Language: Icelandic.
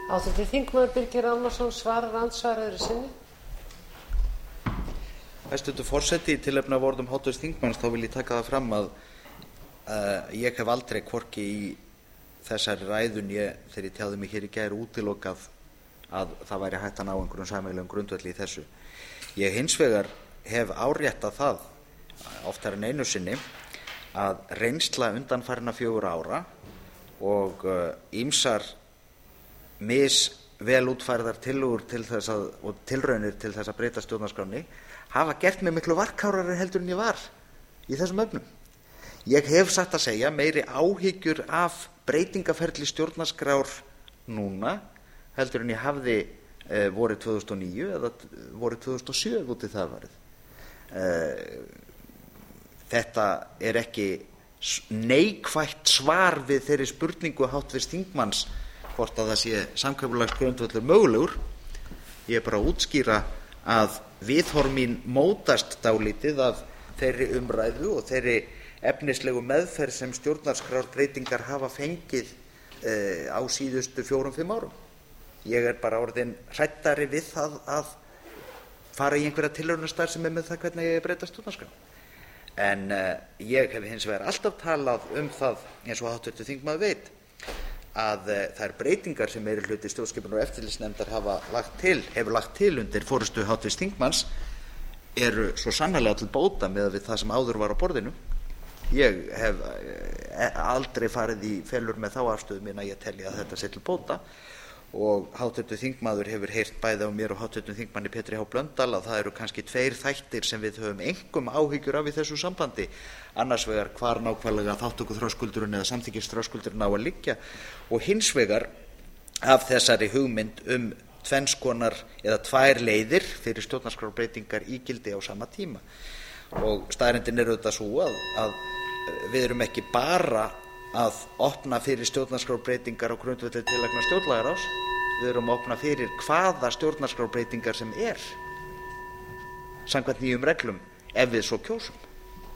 Háttvirtur þingmaður Birgir Ármannsson svarar andsvar öðru sinni. Hæstvirtur forseti, í tilefni af orðum háttvirts þingmanns þá vil ég taka það fram að ég hef aldrei hvorki í þessari ræðu né þegar ég tjáði mig hér í gær útilokað að það væri hægt að ná einhverjum sameiginlegum grundvelli í þessu. Ég hins vegar hef áréttað það oftar en einu sinni að reynsla undanfarinna 4 ára og ýmsar misvel útfærðar tillögur til þess og tilraunir til þess að breyta stjórnarskránni hafa gert mig miklu varkárari heldur en ég var í þessum efnum. Ég hef satt að segja meiri áhyggjur af breytingaferli stjórnarskrár núna heldur en ég hafði vorið 2009 eða vorið 2007 út í það varið. Þetta er ekki neikvætt svar við þeirri spurningu háttvirts þingmanns hvort að það sé samkomulagsgrundvöllur mögulegur. Ég er bara að útskýra að viðhorf mín mótast dálítið af þeirri umræðu og þeirri efnislegu meðferð sem stjórnarskrárbreytingar hafa fengið á síðustu 4-5 árum. Ég er bara orðinn hræddari við það að fara í einhverja tilraunastarfsemi með það hvernig ég breyta stjórnarskrá. En ég hef hins vegar alltaf talað það, eins og háttvirtur þingmaður veit, að þær breytingar sem meirihluti stjórnskipunar- og eftirlitsnefndar hefur lagt til undir forystu háttvirts þingmanns eru svo sannarlega til bóta miðað við það sem áður var á borðinu. Ég hef aldrei farið í felur með þá afstöðu mína að ég telji að þetta sé til bóta og háttvirtur þingmaður hefur heyrt bæði á mér og háttvirtum þingmanni Pétri H. Blöndal að það eru kannski 2 þættir sem við höfum einkum áhyggjur af í þessu sambandi. Annars vegar hvar nákvæmlega þátttökuþröskuldurinn eða samþykkisþröskuldurinn á að liggja og hins vegar af þessari hugmynd 2 konar eða 2 leiðir fyrir stjórnarskrárbreytingar ígildi á sama tíma. Og staðreyndin er auðvitað svo að við erum ekki bara að opna fyrir stjórnarskrárbreytingar á grundvelli tillagna stjórnlagaráðs, við erum að opna fyrir hvaða stjórnarskrárbreytingar sem er samkvæmt nýjum reglum ef við svo kjósum.